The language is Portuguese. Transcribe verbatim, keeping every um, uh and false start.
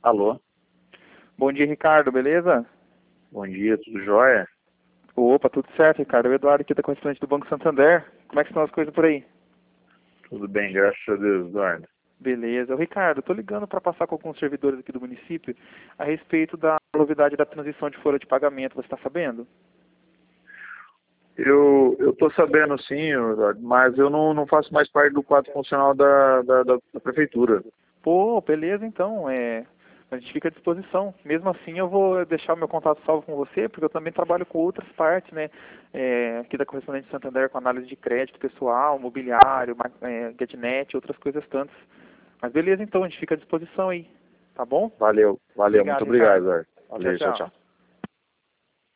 Alô, Bom dia, Ricardo, beleza? bom dia, tudo jóia? Opa, tudo certo, Ricardo. O Eduardo aqui da correspondente do Banco Santander. Como é que estão as coisas por aí? Tudo bem, graças a Deus, Eduardo. Beleza. Ô, Ricardo, estou ligando para passar com alguns servidores aqui do município a respeito da novidade da transição de folha de pagamento. Você está sabendo? Eu eu estou sabendo sim, Eduardo, mas eu não, não faço mais parte do quadro funcional da, da, da, da prefeitura. Pô, beleza, então. É... A gente fica à disposição. Mesmo assim, eu vou deixar o meu contato salvo com você, porque eu também trabalho com outras partes, né? É, aqui da correspondente de Santander, com análise de crédito pessoal, mobiliário, ma- é, GetNet, outras coisas tantas. Mas beleza, então, a gente fica à disposição aí. Tá bom? Valeu, valeu, muito Obrigado, obrigado, Ricardo. Eduardo. Tchau, Valeu, tchau, tchau. tchau.